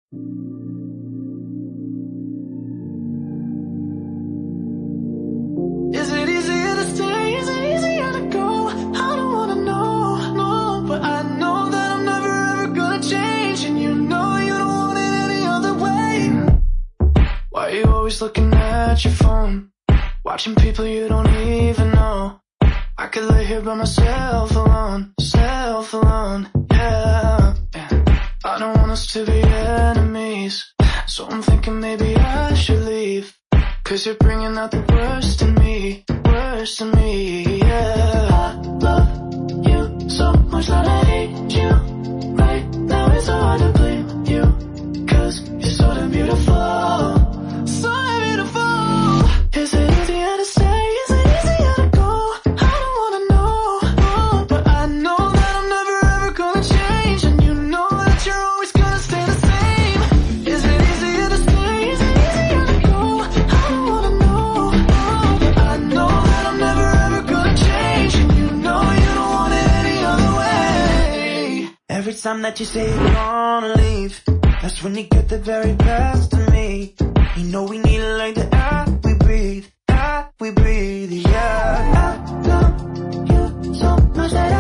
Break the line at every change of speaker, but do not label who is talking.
Is it easier to stay? Is it easier to go? I don't wanna know, no. But I know that I'm never ever gonna change, and you know you don't want it any other way. Why are you always looking at your phone? Watching people you don't even know. I could lay here by myself alone, yeah. I don't want us to be enemies, so I'm thinking maybe I should leave. 'Cause you're bringing out the worst in me, yeah. I love you so much that I hate you. Right now it's so hard to blame you, 'cause you're so damn beautiful, so damn beautiful. Is it easier to stay? Is it easier to go? I don't wanna know, no. But I know that I'm never ever gonna change, and you know that you're always gonna stay the same. Is it easier to stay? Is it easier to go? I don't wanna know, no. But I know that I'm never ever gonna change, and you know you don't want it any other way.
Every time that you say you're gonna leave, that's when you get the very best of me. You know we need it like the air we breathe, yeah. I love you so much that